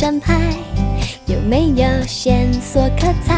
安排？有没有线索可猜？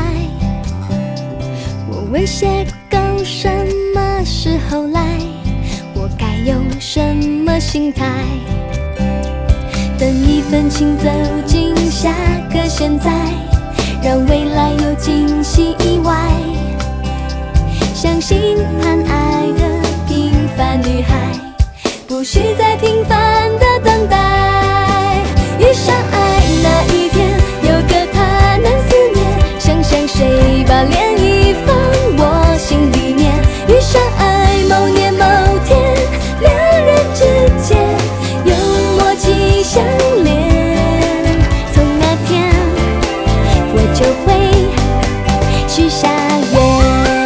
我问邂逅什么时候来？我该用什么心态？等一份情走进下个现在，让未来有惊喜意外。相信盼爱的平凡女孩，不需再平凡的等待。遇上爱那一天，有个他能思念，想想谁把涟漪放我心里面。遇上爱某年某天，两人之间有默契相连，从那天我就会许下愿。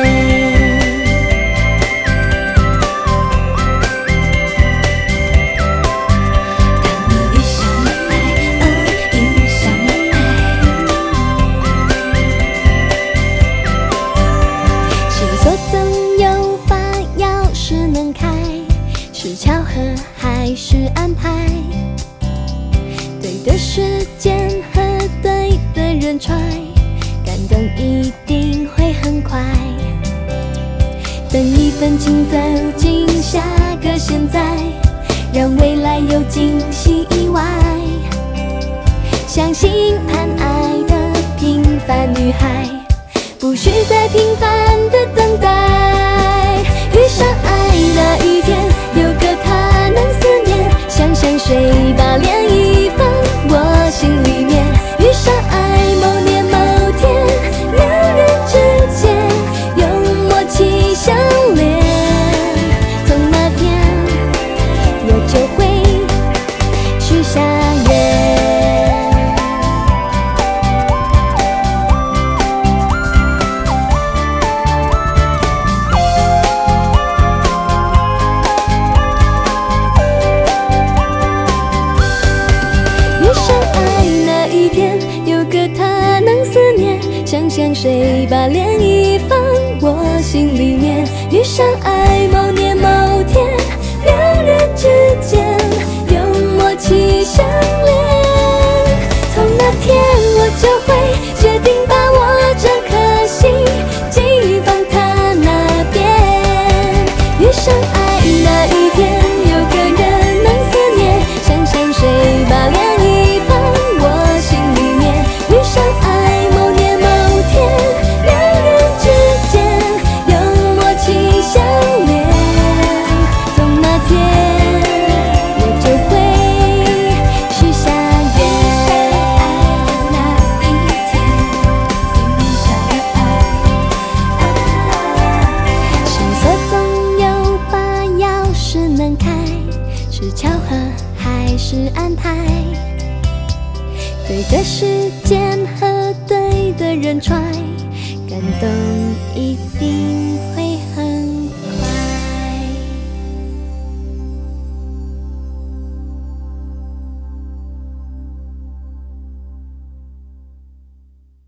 是安排，对的时间和对的人揣，感动一定会很快。等一份情走进下个现在，让未来有惊喜意外。相信盼爱的平凡女孩，不需再平凡的等待。遇上爱那一天，有个他能思念，想想谁把涟漪放我心里面。遇上爱某年某天，两人之间有默契相连，从那天我就会许下愿。想想谁把涟漪放我心里面。遇上爱某年某天，两人之间有默契相连，从那天我就会决定把我这颗心寄放他那边。遇上爱那一天，有个人能思念，想想谁把涟漪放我心里面。遇上爱某年某天，两人之间有默契相连，从那天我就会许下愿。那一天，遇上爱，线索总有把钥匙能开，是巧合还是安排？对的时间和对的人揣，感动